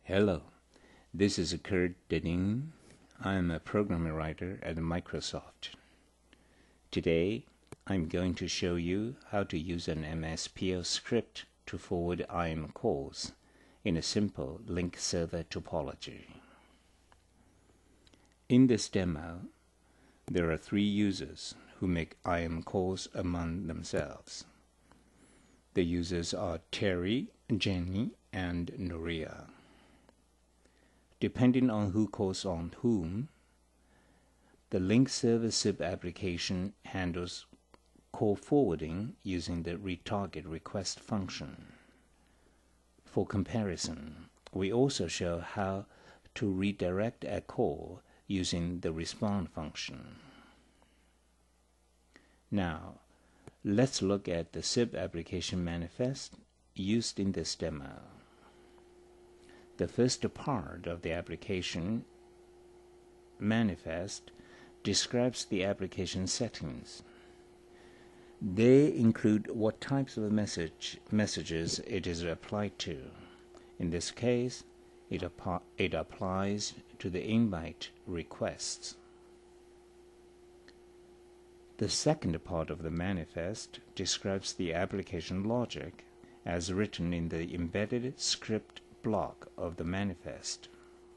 Hello, this is Kurt Denning. I'm a programming writer at Microsoft. Today, I'm going to show you how to use an MSPL script to forward IAM calls in a simple link server topology. In this demo, there are three users who make IAM calls among themselves. The users are Terry, Jenny, and Nuria. Depending on who calls on whom, the link server SIP application handles call forwarding using the retarget request function. For comparison, we also show how to redirect a call using the respond function. Now, let's look at the SIP application manifest used in this demo. The first part of the application manifest describes the application settings. They include what types of messages it is applied to. In this case, it applies to the invite requests. The second part of the manifest describes the application logic as written in the embedded script block of the manifest.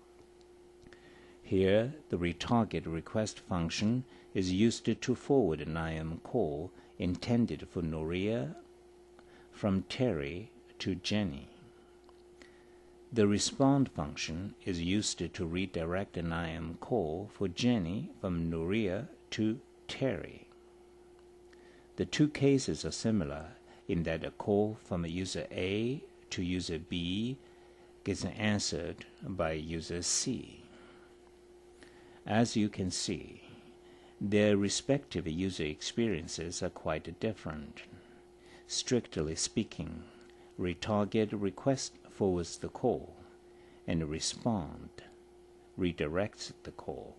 Here, the retarget request function is used to forward an IAM call intended for Nuria from Terry to Jenny. The respond function is used to redirect an IAM call for Jenny from Nuria to Terry. The two cases are similar in that a call from a user A to user B gets answered by user C. As you can see, their respective user experiences are quite different. Strictly speaking, retarget request forwards the call, and respond redirects the call.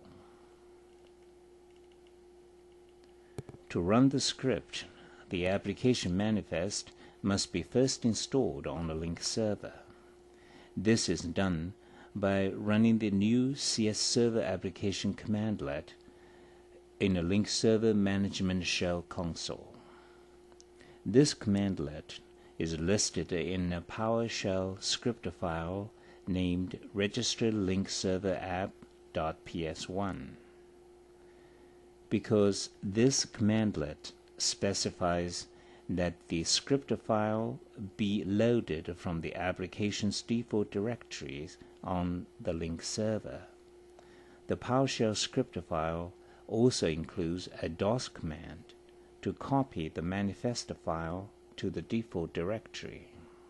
To run the script, the application manifest must be first installed on a link server. This is done by running the new CS Server application commandlet in a link server management shell console. This commandlet is listed in a PowerShell script file named register link server app.ps1. Because this commandlet specifies that the script file be loaded from the application's default directories on the link server. The PowerShell script file also includes a DOS command to copy the manifest file to the default directory.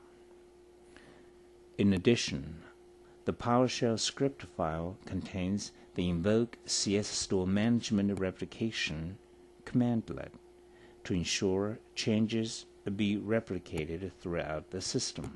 In addition, the PowerShell script file contains the invoke CS store management replication commandlet to ensure changes be replicated throughout the system.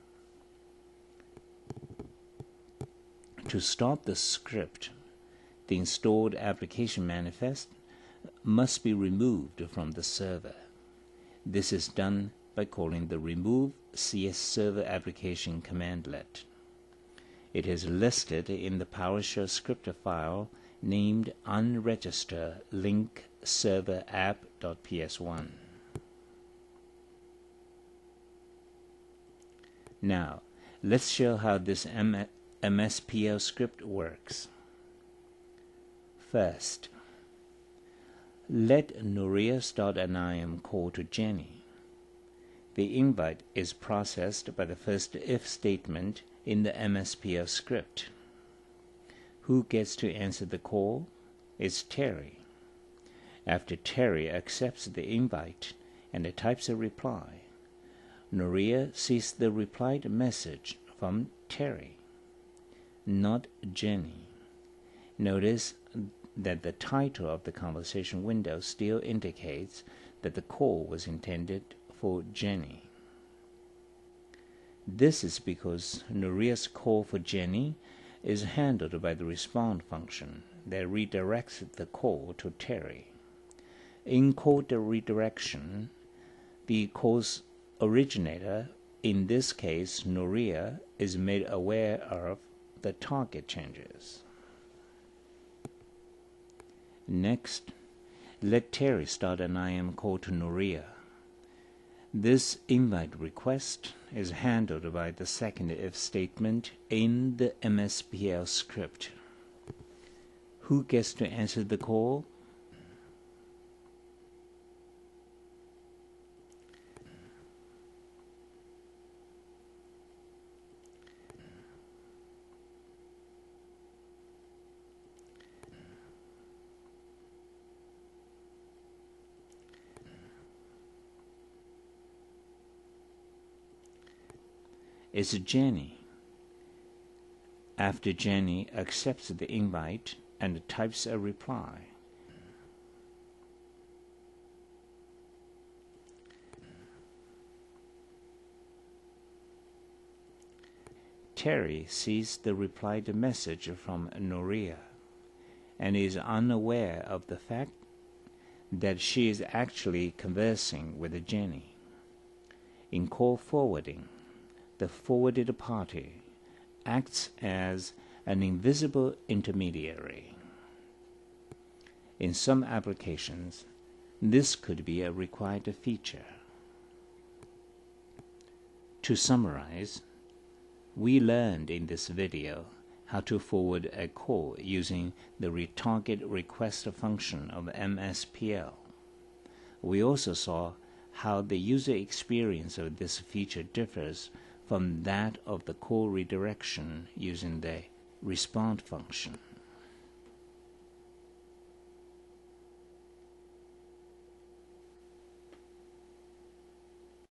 To stop the script, the installed application manifest must be removed from the server. This is done by calling the remove CS server application commandlet. It is listed in the PowerShell script file named unregister link server app.ps1. Now, let's show how this MSPL script works. First, let Nuria start an IAM call to Jenny. The invite is processed by the first if statement in the MSPL script. Who gets to answer the call is Terry. After Terry accepts the invite and types a reply, Nuria sees the replied message from Terry, not Jenny. Notice that the title of the conversation window still indicates that the call was intended for Jenny. This is because Nuria's call for Jenny is handled by the respond function that redirects the call to Terry. In call redirection, the call's originator in this case, Nuria is made aware of the target changes. Next, let Terry start an IM call to Nuria. This invite request is handled by the second if statement in the MSPL script. Who gets to answer the call? It's Jenny. After Jenny accepts the invite and types a reply, Terry sees the replied message from Nuria and is unaware of the fact that she is actually conversing with Jenny. In call forwarding, the forwarded party acts as an invisible intermediary. In some applications, this could be a required feature. To summarize, we learned in this video how to forward a call using the retarget request function of MSPL. We also saw how the user experience of this feature differs from that of the call redirection using the respond function.